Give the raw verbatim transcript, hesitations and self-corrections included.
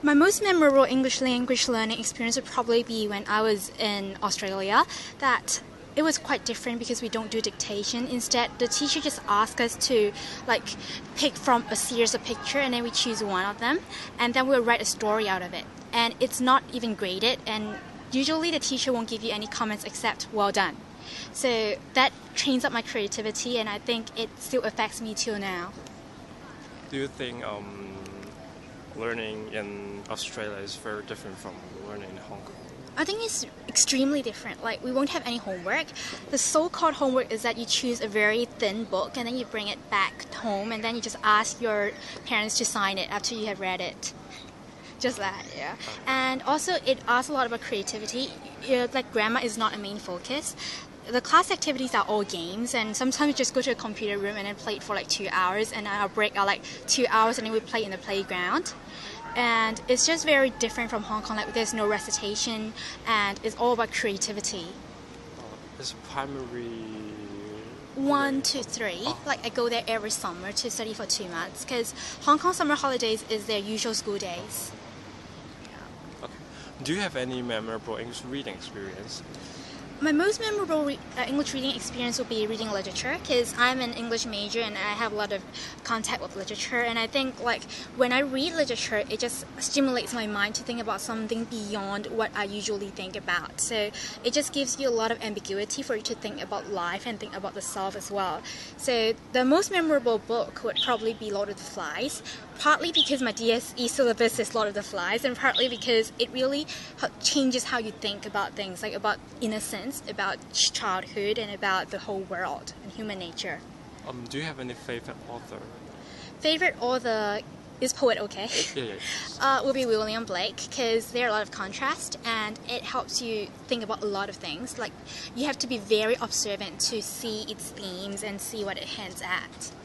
My most memorable English language learning experience would probably be when I was in Australia. That it was quite different because we don't do dictation. Instead, the teacher just asks us to like pick from a series of pictures, and then we choose one of them, and then we'll write a story out of it. And it's not even graded, and usually the teacher won't give you any comments except "well done." So that trains up my creativity, and I think it still affects me till now. Do you think um, learning in Australia is very different from learning in Hong Kong? I think it's extremely different. Like, we won't have any homework. The so-called homework is that you choose a very thin book and then you bring it back home and then you just ask your parents to sign it after you have read it. Just that, yeah. And also, it asks a lot about creativity. You know, like, grammar is not a main focus. The class activities are all games, and sometimes we just go to a computer room and then play it for like two hours, and our break are like two hours, and then we play in the playground. And it's just very different from Hong Kong. Like, there's no recitation, and it's all about creativity. Uh, it's primary One to three. Oh. Like, I go there every summer to study for two months because Hong Kong summer holidays is their usual school days. Okay. Do you have any memorable English reading experience? My most memorable re uh, English reading experience would be reading literature, because I'm an English major and I have a lot of contact with literature, and I think like when I read literature, it just stimulates my mind to think about something beyond what I usually think about. So it just gives you a lot of ambiguity for you to think about life and think about the self as well. So the most memorable book would probably be Lord of the Flies, partly because my D S E syllabus is Lord of the Flies, and partly because it really changes how you think about things, like about innocence, about childhood, and about the whole world and human nature. Um, do you have any favorite author? Favorite author is poet okay? Yeah, yeah. Uh, will be William Blake, because there are a lot of contrast and it helps you think about a lot of things. Like, you have to be very observant to see its themes and see what it hints at.